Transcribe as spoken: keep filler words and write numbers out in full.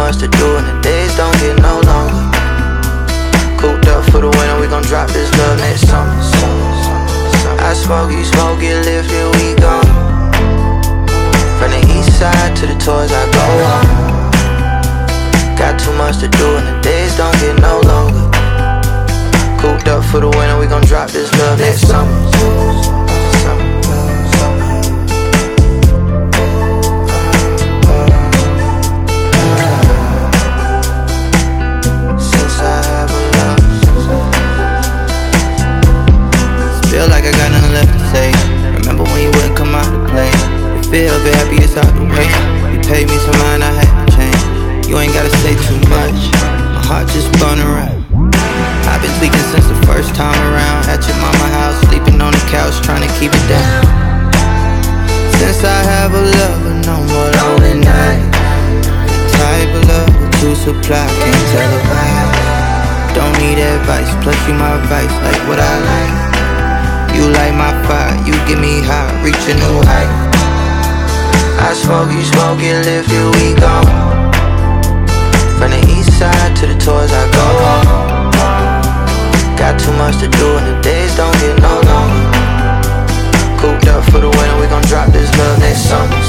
much to do and the days don't get no longer. Cooped up for the winter, we gon' drop this love next summer. I smoke, you smoke, get lit, here we go. From the east side to the tours I go on. Got too much to do and the days don't get no longer. Cooped up for the winter, we gon' drop this love next summer. Feel like I got nothing left to say. Remember when you wouldn't come out to play? You feel very happy it's out the way. You paid me some mind, I had to change. You ain't gotta say too much. My heart just spun around. I've been tweaking since the first time around. At your mama house, sleeping on the couch, trying to keep it down. Since I have a lover, no more lonely night. The type of love that you supply, can't tell a vibe. Don't need advice, plus you my vice, like what I like. You light my fire, you get me high, reach a new height. I smoke, you smoke, get lit, here we go. From the east side to the tours I go on. Got too much to do and the days don't get no longer. Cooped up for the winter, we gon' drop this love next summer.